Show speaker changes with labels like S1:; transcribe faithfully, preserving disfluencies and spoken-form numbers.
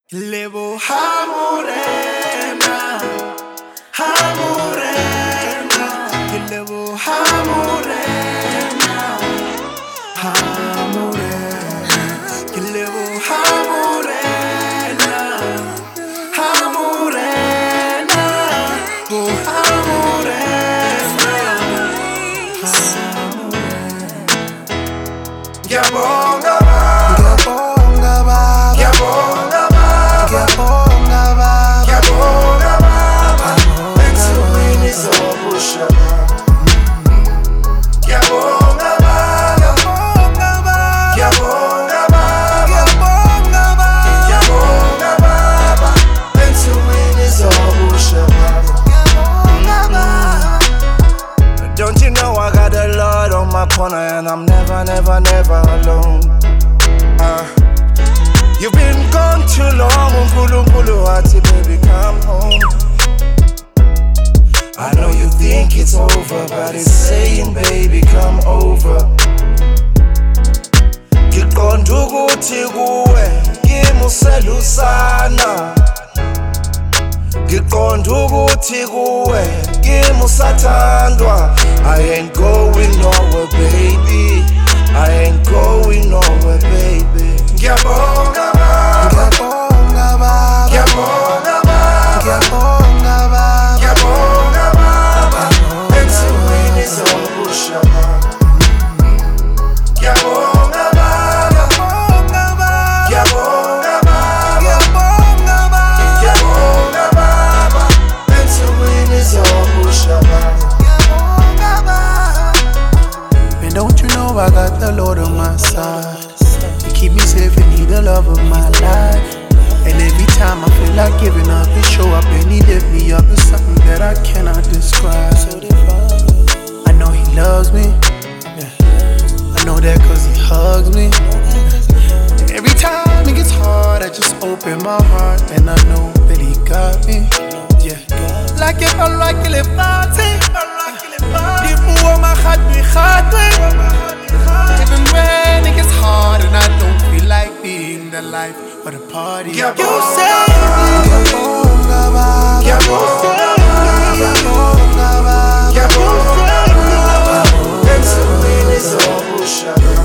S1: Levo ha morena, ha morena, levo ha morena, ha morena, levo ha morena, ha morena, oh ha morena, ha morena. Ngiyabonga and I'm never, never, never alone. uh, You've been gone too long, Unkulu Nkulu Ati, baby, come home. I know you think it's over, but it's saying, baby, come over. Ngiqonda ukuthi kuwe ngimuselusana, ngiqonda ukuthi kuwe ngimusathandwa. I ain't going nowhere, baby. I ain't going nowhere, baby. Ngiyabonga baba, ngiyabonga baba, ngiyabonga baba, ngiyabonga baba, ngiyabonga baba. Ensukwini zobusha baba. Ngiyabonga baba, ngiyabonga baba, ngiyabonga baba, ngiyabonga baba, ngiyabonga baba. Ensukwini zobusha baba. Don't you know I got the Lord on my side? You keep me safe and need the love of my life. And every time I feel like giving up, you show up and he lift me up. It's something that I cannot describe. I know he loves me, I know that cause he hugs me. Every time it gets hard, I just open my heart and I know that he got me. Yeah, like if I like it, if I take my heart, my heart, even when it gets hard and I don't feel like being the life of the party. You say me, you say me,